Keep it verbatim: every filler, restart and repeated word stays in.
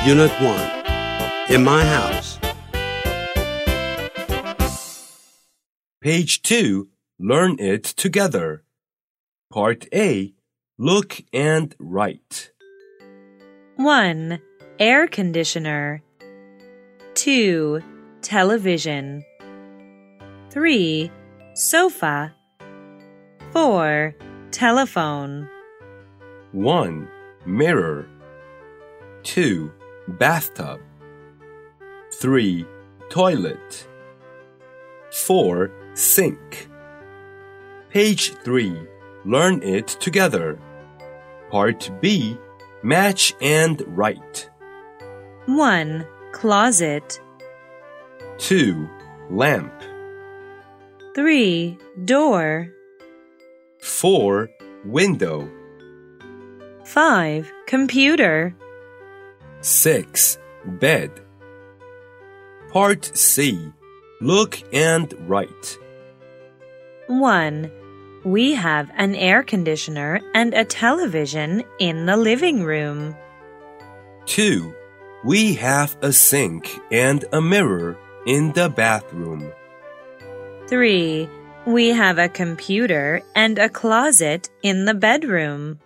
Unit one. In my house. Page two. Learn it together. Part A. Look and write. one. Air conditioner. two. Television. three. Sofa. four. Telephone. one. Mirror. two. Bathtub. three. Toilet. four. Sink. Page three. Learn it together. Part B. Match and write. one. Closet. two. Lamp. three. Door. four. Window. five. Computer. six. Bed. Part C. Look and write. one. We have an air conditioner and a television in the living room. two. We have a sink and a mirror in the bathroom. three. We have a computer and a closet in the bedroom.